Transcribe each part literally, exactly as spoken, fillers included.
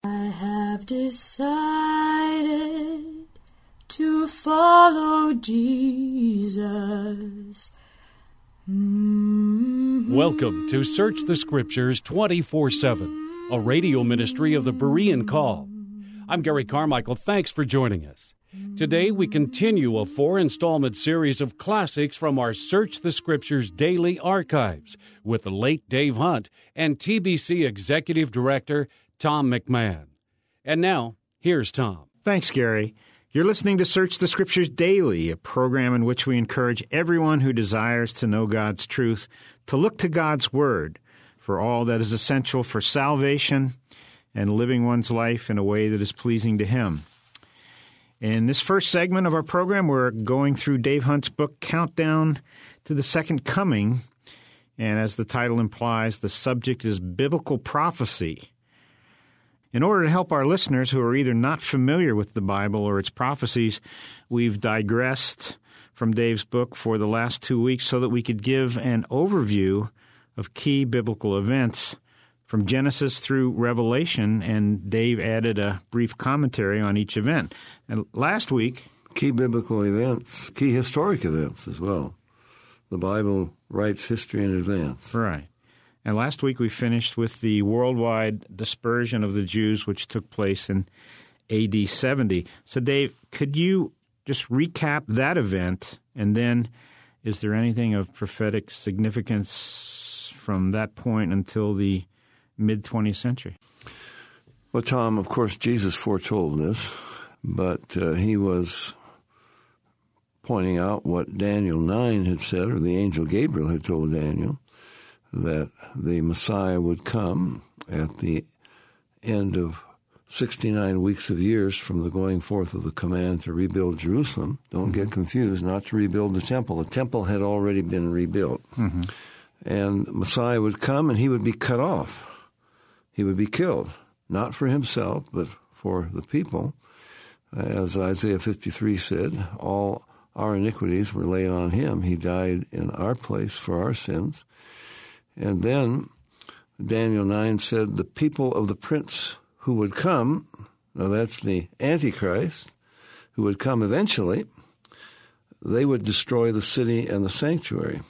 I have decided to follow Jesus. Mm-hmm. Welcome to Search the Scriptures twenty-four seven, a radio ministry of the Berean Call. I'm Gary Carmichael. Thanks for joining us. Today we continue a four-installment series of classics from our Search the Scriptures daily archives with the late Dave Hunt and T B C Executive Director Tom McMahon. And now, here's Tom. Thanks, Gary. You're listening to Search the Scriptures Daily, a program in which we encourage everyone who desires to know God's truth to look to God's Word for all that is essential for salvation and living one's life in a way that is pleasing to Him. In this first segment of our program, we're going through Dave Hunt's book, Countdown to the Second Coming, and as the title implies, the subject is biblical prophecy. In order to help our listeners who are either not familiar with the Bible or its prophecies, we've digressed from Dave's book for the last two weeks so that we could give an overview of key biblical events from Genesis through Revelation, and Dave added a brief commentary on each event. And last week... Key biblical events, key historic events as well. The Bible writes history in advance. Right. And last week we finished with the worldwide dispersion of the Jews, which took place in A D seventy. So, Dave, could you just recap that event, and then is there anything of prophetic significance from that point until the mid-twentieth century? Well, Tom, of course, Jesus foretold this, but uh, he was pointing out what Daniel nine had said, or the angel Gabriel had told Daniel, that the Messiah would come at the end of sixty-nine weeks of years from the going forth of the command to rebuild Jerusalem. Don't mm-hmm. get confused, not to rebuild the temple. The temple had already been rebuilt. Mm-hmm. And the Messiah would come and he would be cut off. He would be killed, not for himself, but for the people. As Isaiah fifty-three said, all our iniquities were laid on him. He died in our place for our sins. And then Daniel nine said the people of the prince who would come, now that's the Antichrist, who would come eventually, they would destroy the city and the sanctuary.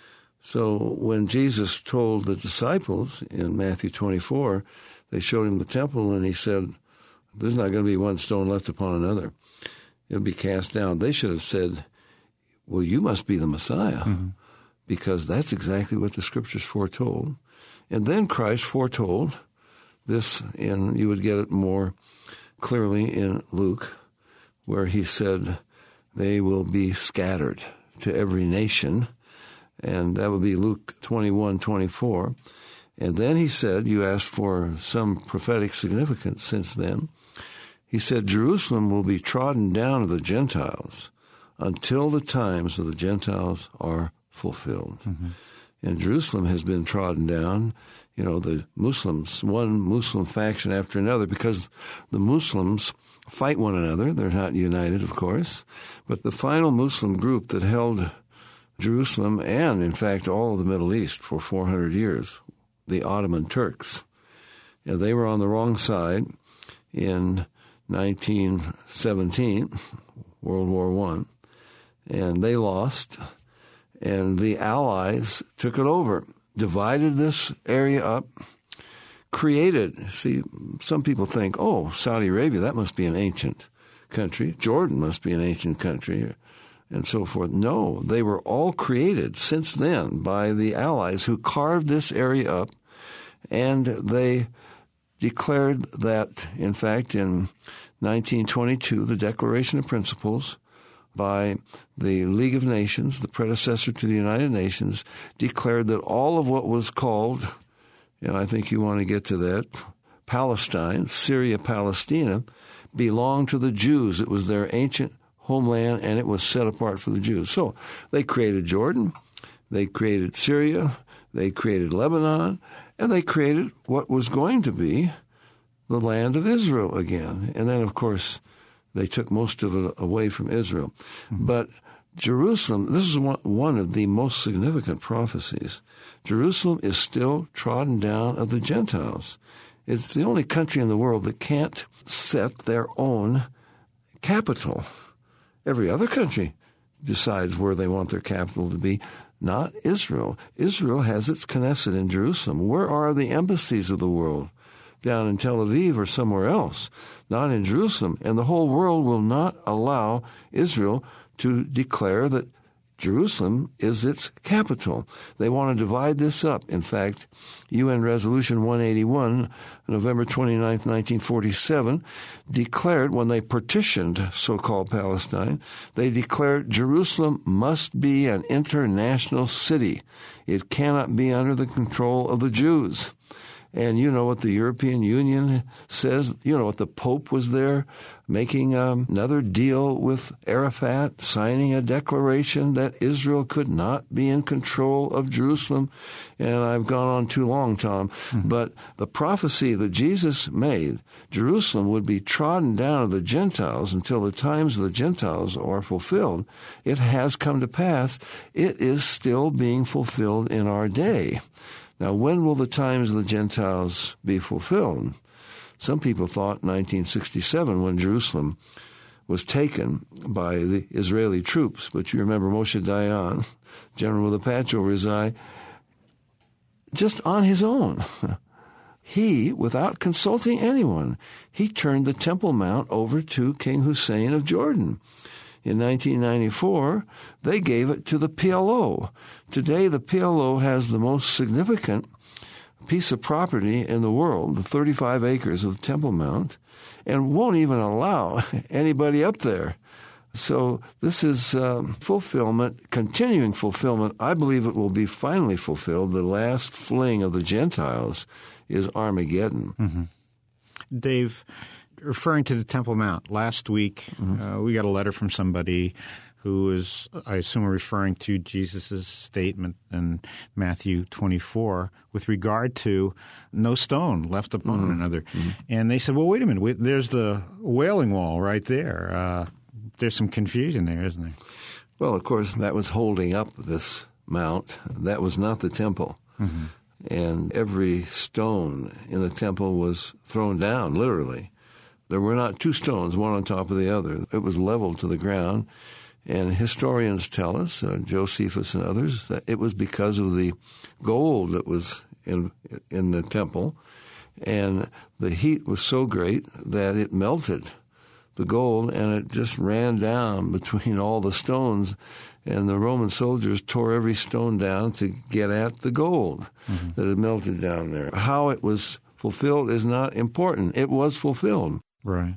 So when Jesus told the disciples in Matthew twenty-four, they showed him the temple and he said, there's not going to be one stone left upon another. It'll be cast down. They should have said, well, you must be the Messiah. Mm-hmm. Because that's exactly what the Scriptures foretold. And then Christ foretold this, and you would get it more clearly in Luke, where he said they will be scattered to every nation, and that would be Luke twenty-one twenty-four. And then he said, you asked for some prophetic significance since then, he said Jerusalem will be trodden down of the Gentiles until the times of the Gentiles are fulfilled. Mm-hmm. And Jerusalem has been trodden down, you know, the Muslims, one Muslim faction after another, because the Muslims fight one another. They're not united, of course. But the final Muslim group that held Jerusalem and, in fact, all of the Middle East for four hundred years, the Ottoman Turks, and they were on the wrong side in nineteen seventeen, World War One, and they lost. And the Allies took it over, divided this area up, created, see, some people think, oh, Saudi Arabia, that must be an ancient country. Jordan must be an ancient country, and so forth. No, they were all created since then by the Allies who carved this area up, and they declared that, in fact, in nineteen twenty-two, the Declaration of Principles by the League of Nations, the predecessor to the United Nations, declared that all of what was called, and I think you want to get to that, Palestine, Syria, Palestina, belonged to the Jews. It was their ancient homeland, and it was set apart for the Jews. So they created Jordan, they created Syria, they created Lebanon, and they created what was going to be the land of Israel again. And then, of course, they took most of it away from Israel. Mm-hmm. But Jerusalem, this is one, one of the most significant prophecies. Jerusalem is still trodden down of the Gentiles. It's the only country in the world that can't set their own capital. Every other country decides where they want their capital to be, not Israel. Israel has its Knesset in Jerusalem. Where are the embassies of the world? Down in Tel Aviv or somewhere else, not in Jerusalem. And the whole world will not allow Israel to declare that Jerusalem is its capital. They want to divide this up. In fact, U N Resolution one eighty-one, November twenty-ninth, nineteen forty-seven, declared when they partitioned so-called Palestine, they declared Jerusalem must be an international city. It cannot be under the control of the Jews. And you know what the European Union says. You know what the Pope was there making um, another deal with Arafat, signing a declaration that Israel could not be in control of Jerusalem. And I've gone on too long, Tom. Mm-hmm. But the prophecy that Jesus made, Jerusalem would be trodden down of the Gentiles until the times of the Gentiles are fulfilled. It has come to pass. It is still being fulfilled in our day. Now, when will the times of the Gentiles be fulfilled? Some people thought nineteen sixty-seven when Jerusalem was taken by the Israeli troops. But you remember Moshe Dayan, general with the Patch over his eye, just on his own. He, without consulting anyone, he turned the Temple Mount over to King Hussein of Jordan. In nineteen ninety-four, they gave it to the P L O. Today, the P L O has the most significant piece of property in the world, the thirty-five acres of Temple Mount, and won't even allow anybody up there. So this is um, fulfillment, continuing fulfillment. I believe it will be finally fulfilled. The last fling of the Gentiles is Armageddon. Mm-hmm. Dave, referring to the Temple Mount, last week mm-hmm. uh, we got a letter from somebody who is, I assume, referring to Jesus' statement in Matthew twenty-four with regard to no stone left upon mm-hmm. another. Mm-hmm. And they said, well, wait a minute, wait, there's the Wailing Wall right there. Uh, there's some confusion there, isn't there? Well, of course, that was holding up this mount. That was not the temple. Mm-hmm. And every stone in the temple was thrown down, literally. There were not two stones, one on top of the other. It was leveled to the ground. And historians tell us, uh, Josephus and others, that it was because of the gold that was in in the temple. And the heat was so great that it melted the gold, and it just ran down between all the stones. And the Roman soldiers tore every stone down to get at the gold mm-hmm. that had melted down there. How it was fulfilled is not important. It was fulfilled. Right.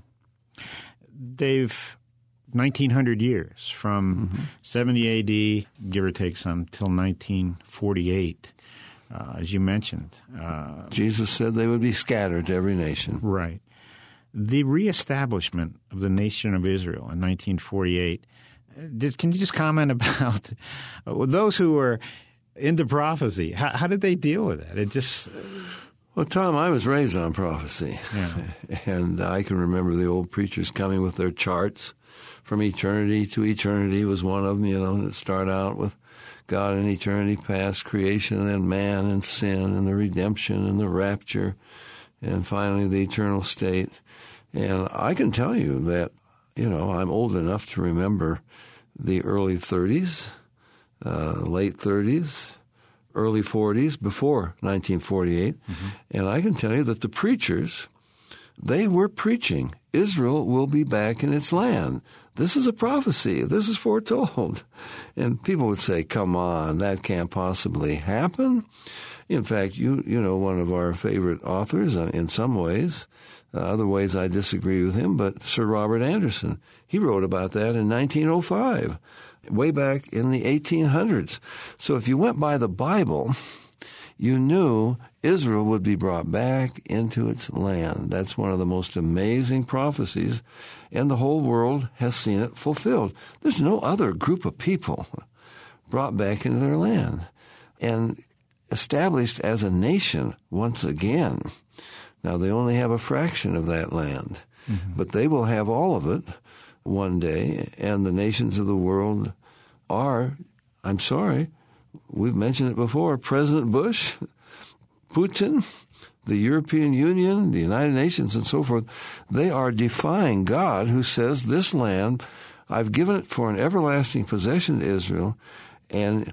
Dave, nineteen hundred years from mm-hmm. seventy A D, give or take some, till nineteen forty-eight, uh, as you mentioned. Uh, Jesus said they would be scattered to every nation. Right. The reestablishment of the nation of Israel in nineteen forty-eight, did, can you just comment about uh, those who were into prophecy? How, how did they deal with that? It just... Well, Tom, I was raised on prophecy, yeah. and I can remember the old preachers coming with their charts. From eternity to eternity was one of them, you know, that start out with God in eternity past, creation, and then man and sin and the redemption and the rapture, and finally the eternal state. And I can tell you that, you know, I'm old enough to remember the early thirties, uh, late thirties, early forties, before nineteen forty-eight. Mm-hmm. And I can tell you that the preachers, they were preaching, Israel will be back in its land. This is a prophecy. This is foretold. And people would say, come on, that can't possibly happen. In fact, you you know, one of our favorite authors uh, in some ways, uh, other ways I disagree with him, but Sir Robert Anderson, he wrote about that in nineteen oh five, way back in the eighteen hundreds. So if you went by the Bible, you knew Israel would be brought back into its land. That's one of the most amazing prophecies, and the whole world has seen it fulfilled. There's no other group of people brought back into their land and established as a nation once again. Now, they only have a fraction of that land, mm-hmm. but they will have all of it one day, and the nations of the world are, I'm sorry, we've mentioned it before, President Bush, Putin, the European Union, the United Nations, and so forth, they are defying God, who says, this land, I've given it for an everlasting possession to Israel. And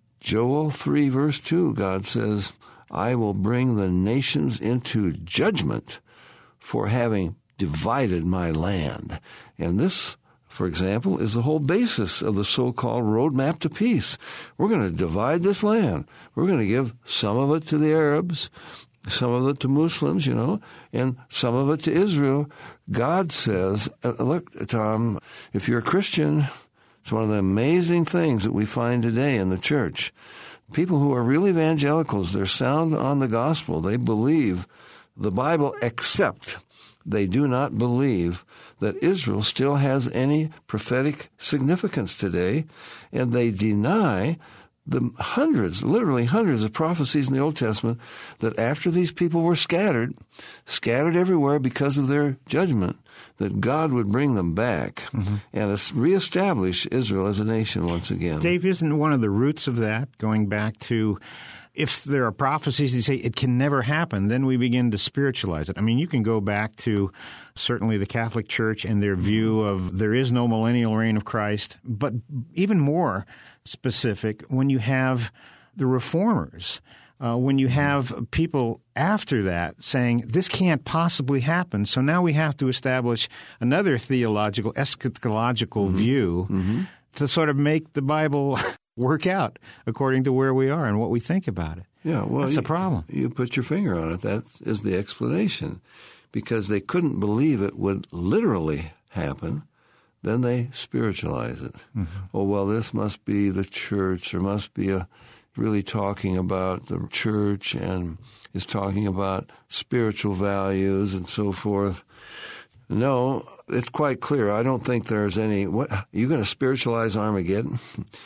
Joel three, verse two, God says, I will bring the nations into judgment for having divided my land. And this, for example, is the whole basis of the so-called roadmap to peace. We're going to divide this land. We're going to give some of it to the Arabs, some of it to Muslims, you know, and some of it to Israel. God says, look, Tom, if you're a Christian, it's one of the amazing things that we find today in the church. People who are real evangelicals, they're sound on the gospel. They believe the Bible, except they do not believe that Israel still has any prophetic significance today, and they deny the hundreds, literally hundreds of prophecies in the Old Testament that after these people were scattered, scattered everywhere because of their judgment, that God would bring them back mm-hmm. and reestablish Israel as a nation once again. Dave, isn't one of the roots of that going back to, if there are prophecies that say it can never happen, then we begin to spiritualize it? I mean, you can go back to certainly the Catholic Church and their view of there is no millennial reign of Christ, but even more specific, when you have the Reformers, uh, when you have people after that saying this can't possibly happen, so now we have to establish another theological, eschatological mm-hmm. view mm-hmm. to sort of make the Bible work out according to where we are and what we think about it. Yeah, well, that's you, a problem. You put your finger on it. That is the explanation. Because they couldn't believe it would literally happen, then they spiritualize it. Mm-hmm. Oh, well, this must be the church, or must be a really talking about the church and is talking about spiritual values and so forth. No, it's quite clear. I don't think there's any, what, you're going to spiritualize Armageddon?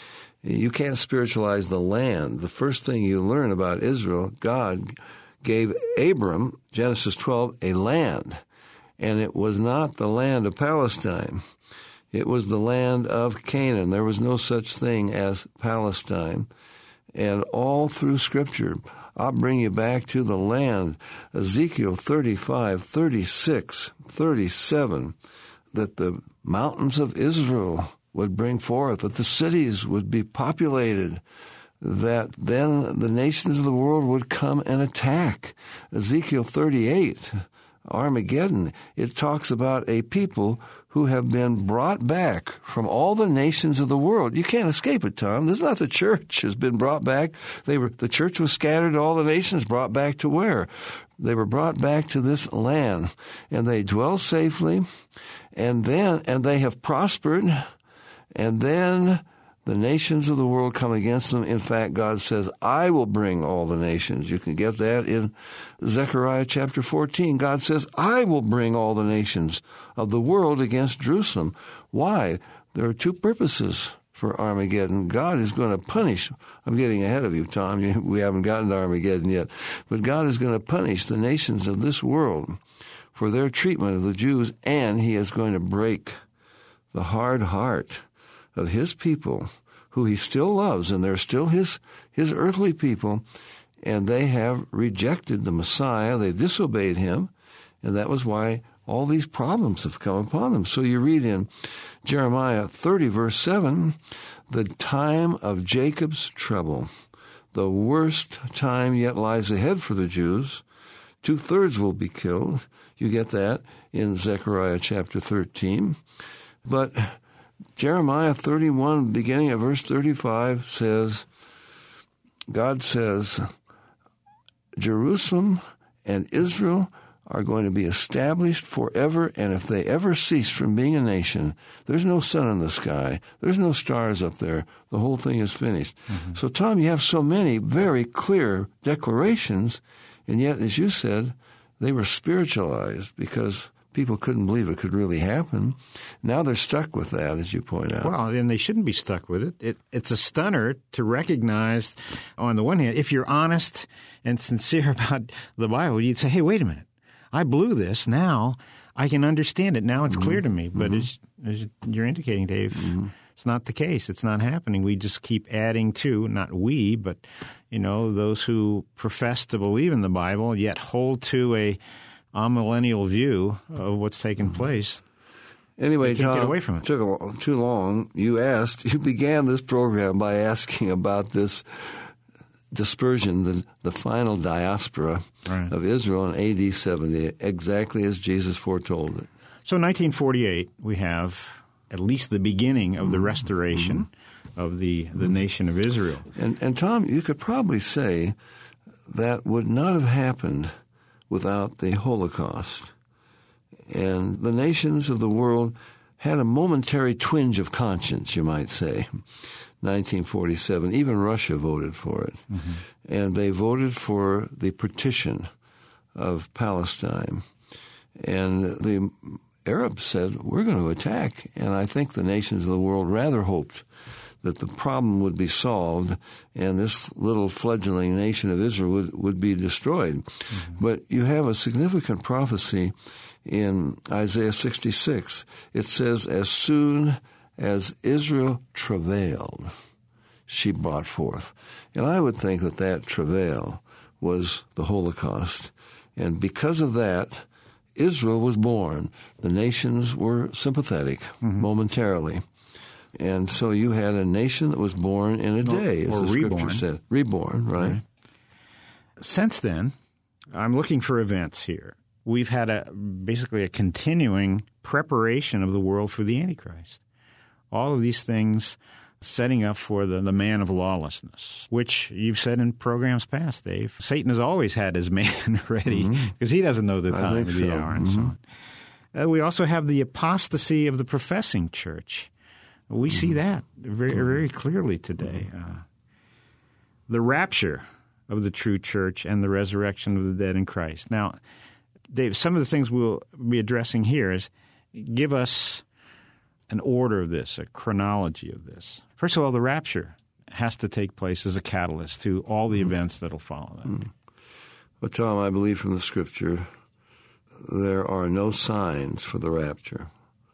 You can't spiritualize the land. The first thing you learn about Israel, God gave Abram, Genesis twelve, a land. And it was not the land of Palestine. It was the land of Canaan. There was no such thing as Palestine. And all through Scripture, I'll bring you back to the land. Ezekiel thirty-five, thirty-six, thirty-seven, that the mountains of Israel would bring forth, that the cities would be populated, that then the nations of the world would come and attack. Ezekiel thirty-eight, Armageddon, it talks about a people who have been brought back from all the nations of the world. You can't escape it, Tom. This is not the church has been brought back. They were the church was scattered, all the nations brought back to where? They were brought back to this land, and they dwell safely, and then and they have prospered, and then the nations of the world come against them. In fact, God says, I will bring all the nations. You can get that in Zechariah chapter fourteen. God says, I will bring all the nations of the world against Jerusalem. Why? There are two purposes for Armageddon. God is going to punish. I'm getting ahead of you, Tom. We haven't gotten to Armageddon yet. But God is going to punish the nations of this world for their treatment of the Jews, and he is going to break the hard heart of his people, who he still loves, and they're still his his earthly people, and they have rejected the Messiah. They disobeyed him, and that was why all these problems have come upon them. So you read in Jeremiah thirty, verse seven, the time of Jacob's trouble, the worst time yet lies ahead for the Jews. Two-thirds will be killed. You get that in Zechariah chapter thirteen. But Jeremiah thirty-one, beginning at verse thirty-five, says, God says, Jerusalem and Israel are going to be established forever, and if they ever cease from being a nation, there's no sun in the sky, there's no stars up there, the whole thing is finished. Mm-hmm. So, Tom, you have so many very clear declarations, and yet, as you said, they were spiritualized because people couldn't believe it could really happen. Now they're stuck with that, as you point out. Well, and they shouldn't be stuck with it. it. It's a stunner to recognize, on the one hand, if you're honest and sincere about the Bible, you'd say, hey, wait a minute. I blew this. Now I can understand it. Now it's mm-hmm. clear to me. But mm-hmm. as, as you're indicating, Dave, mm-hmm. It's not the case. It's not happening. We just keep adding to, not we, but, you know, those who profess to believe in the Bible yet hold to a amillennial view of what's taken place. Anyway, can't Tom, get away from it. Took a, too long. You asked, you began this program by asking about this dispersion, the, the final diaspora right. of Israel in A D seventy, exactly as Jesus foretold it. So in nineteen forty-eight, we have at least the beginning of the restoration mm-hmm. of the, the mm-hmm. nation of Israel. And, and Tom, you could probably say that would not have happened without the Holocaust. And the nations of the world had a momentary twinge of conscience, you might say. nineteen forty-seven, even Russia voted for it. Mm-hmm. And they voted for the partition of Palestine. And the Arabs said, we're going to attack. And I think the nations of the world rather hoped that the problem would be solved and this little fledgling nation of Israel would, would be destroyed. Mm-hmm. But you have a significant prophecy in Isaiah sixty-six. It says, as soon as Israel travailed, she brought forth. And I would think that that travail was the Holocaust. And because of that, Israel was born. The nations were sympathetic mm-hmm. momentarily. And so you had a nation that was born in a day, or, as or the reborn. Scripture said. Reborn, right? right. Since then, I'm looking for events here. We've had a basically a continuing preparation of the world for the Antichrist. All of these things setting up for the, the man of lawlessness, which you've said in programs past, Dave. Satan has always had his man ready because mm-hmm. he doesn't know the time of the so. hour and mm-hmm. so on. Uh, we also have the apostasy of the professing church. We mm-hmm. see that very, very clearly today. Uh, the rapture of the true church and the resurrection of the dead in Christ. Now, Dave, some of the things we'll be addressing here is give us an order of this, a chronology of this. First of all, the rapture has to take place as a catalyst to all the mm-hmm. events that will follow that. Mm-hmm. Well, Tom, I believe from the Scripture there are no signs for the rapture.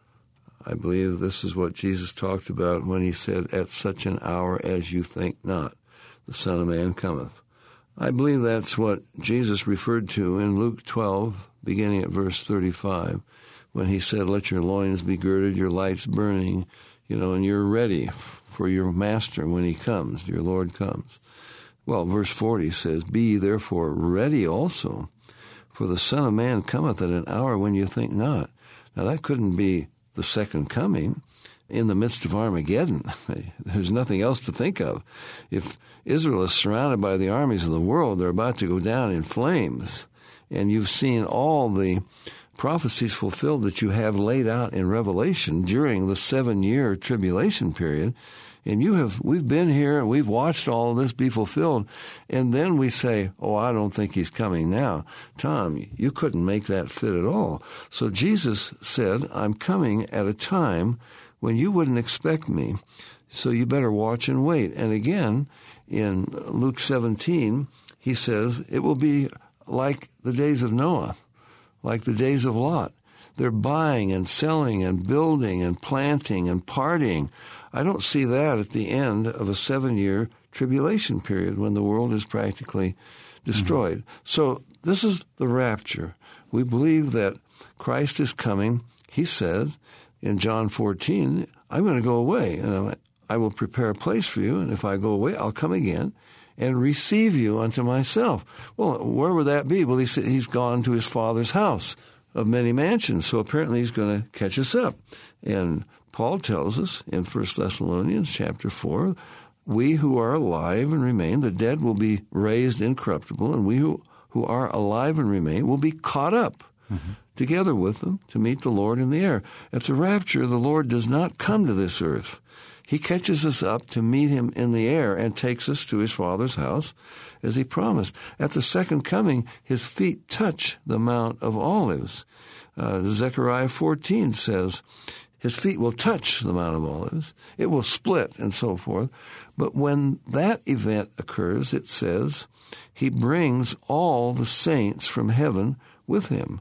I believe this is what Jesus talked about when he said, at such an hour as you think not, the Son of Man cometh. I believe that's what Jesus referred to in Luke twelve, beginning at verse thirty-five, when he said, let your loins be girded, your lights burning, you know, and you're ready for your master when he comes, your Lord comes. Well, verse forty says, be ye therefore ready also, for the Son of Man cometh at an hour when you think not. Now that couldn't be the second coming in the midst of Armageddon. There's nothing else to think of. If Israel is surrounded by the armies of the world, they're about to go down in flames. And you've seen all the prophecies fulfilled that you have laid out in Revelation during the seven-year tribulation period. And you have, we've been here and we've watched all of this be fulfilled. And then we say, oh, I don't think he's coming now. Tom, you couldn't make that fit at all. So Jesus said, I'm coming at a time when you wouldn't expect me. So you better watch and wait. And again, in Luke seventeen, he says, it will be like the days of Noah, like the days of Lot. They're buying and selling and building and planting and partying. I don't see that at the end of a seven-year tribulation period when the world is practically destroyed. Mm-hmm. So this is the rapture. We believe that Christ is coming. He said in John fourteen, I'm going to go away, and I will prepare a place for you, and if I go away, I'll come again and receive you unto myself. Well, where would that be? Well, he said he's gone to his Father's house of many mansions, so apparently he's going to catch us up. And Paul tells us in First Thessalonians chapter four, we who are alive and remain, the dead will be raised incorruptible, and we who, who are alive and remain will be caught up mm-hmm. together with them to meet the Lord in the air. At the rapture, the Lord does not come to this earth. He catches us up to meet him in the air and takes us to his Father's house as he promised. At the second coming, his feet touch the Mount of Olives. Uh, Zechariah fourteen says, his feet will touch the Mount of Olives. It will split and so forth. But when that event occurs, it says, he brings all the saints from heaven with him.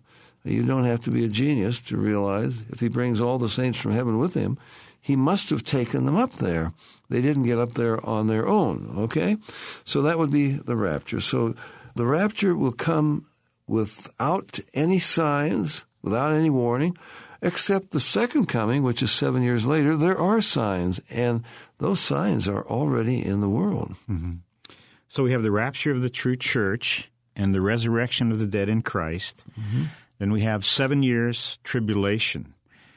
You don't have to be a genius to realize if he brings all the saints from heaven with him, he must have taken them up there. They didn't get up there on their own, okay? So that would be the rapture. So the rapture will come without any signs, without any warning, except the second coming, which is seven years later. There are signs, and those signs are already in the world. Mm-hmm. So we have the rapture of the true church and the resurrection of the dead in Christ. Mm-hmm. Then we have seven years tribulation.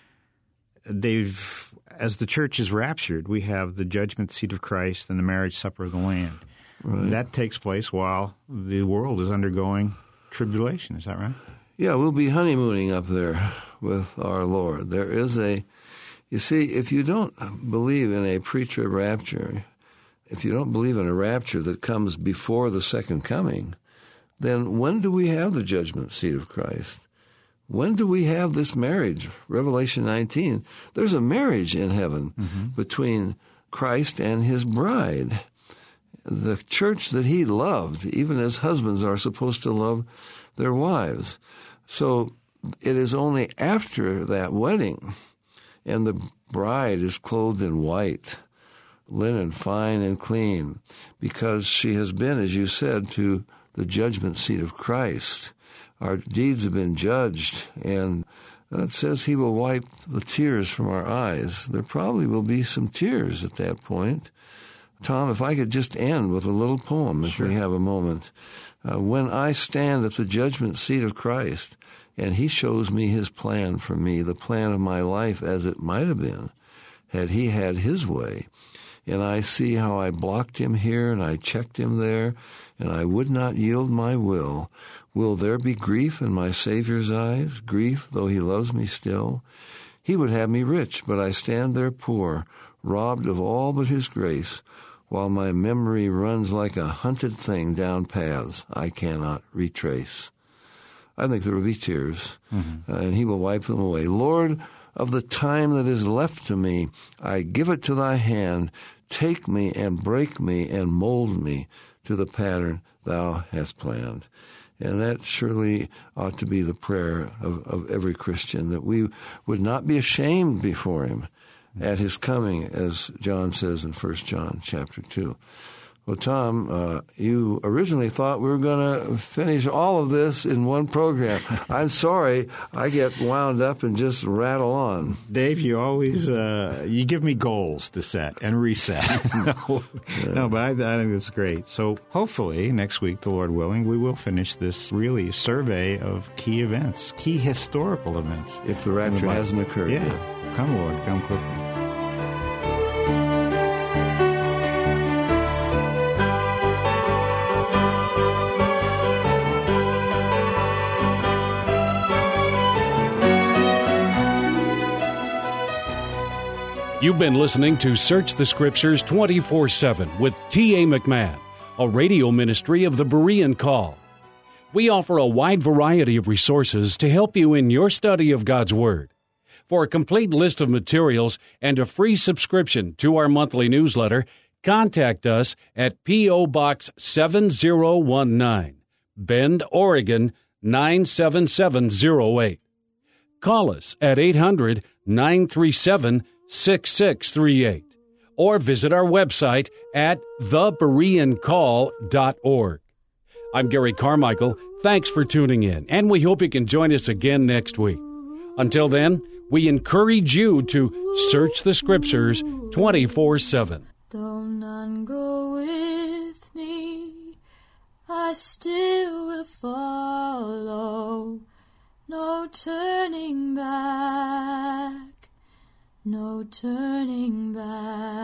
They've, as the church is raptured, we have the judgment seat of Christ and the marriage supper of the Lamb. Right. That takes place while the world is undergoing tribulation. Is that right? Yeah, we'll be honeymooning up there with our Lord. There is a, you see, if you don't believe in a pre-trib rapture, if you don't believe in a rapture that comes before the second coming, then when do we have the judgment seat of Christ? When do we have this marriage? Revelation nineteen, there's a marriage in heaven mm-hmm. between Christ and his bride. The church that he loved, even as husbands are supposed to love their wives. So it is only after that wedding, and the bride is clothed in white, linen fine and clean, because she has been, as you said, to the judgment seat of Christ. Our deeds have been judged, and it says he will wipe the tears from our eyes. There probably will be some tears at that point. Tom, if I could just end with a little poem, if sure. we have a moment. Uh, when I stand at the judgment seat of Christ, and he shows me his plan for me, the plan of my life as it might have been, had he had his way, and I see how I blocked him here and I checked him there, and I would not yield my will, will there be grief in my Savior's eyes, grief, though he loves me still? He would have me rich, but I stand there poor, robbed of all but his grace, while my memory runs like a hunted thing down paths I cannot retrace. I think there will be tears, mm-hmm. uh, and he will wipe them away. Lord, of the time that is left to me, I give it to thy hand. Take me and break me and mold me to the pattern thou hast planned. And that surely ought to be the prayer of, of every Christian, that we would not be ashamed before him at his coming, as John says in First John chapter two. Well, Tom, uh, you originally thought we were going to finish all of this in one program. I'm sorry, I get wound up and just rattle on. Dave, you always uh, you give me goals to set and reset. no, yeah. no, but I, I think that's great. So hopefully next week, the Lord willing, we will finish this really survey of key events, key historical events. If the rapture the hasn't occurred yeah. yet. Come, Lord, come quickly. You've been listening to Search the Scriptures twenty-four seven with T A. McMahon, a radio ministry of the Berean Call. We offer a wide variety of resources to help you in your study of God's Word. For a complete list of materials and a free subscription to our monthly newsletter, contact us at P O. Box seven zero one nine, Bend, Oregon nine seven seven zero eight. Call us at eight hundred, nine three seven, six six three eight or visit our website at the berean call dot org. I'm Gary Carmichael. Thanks for tuning in, and we hope you can join us again next week. Until then, we encourage you to search the Scriptures twenty-four seven. Though none go with me, I still will follow. No turning back, no turning back.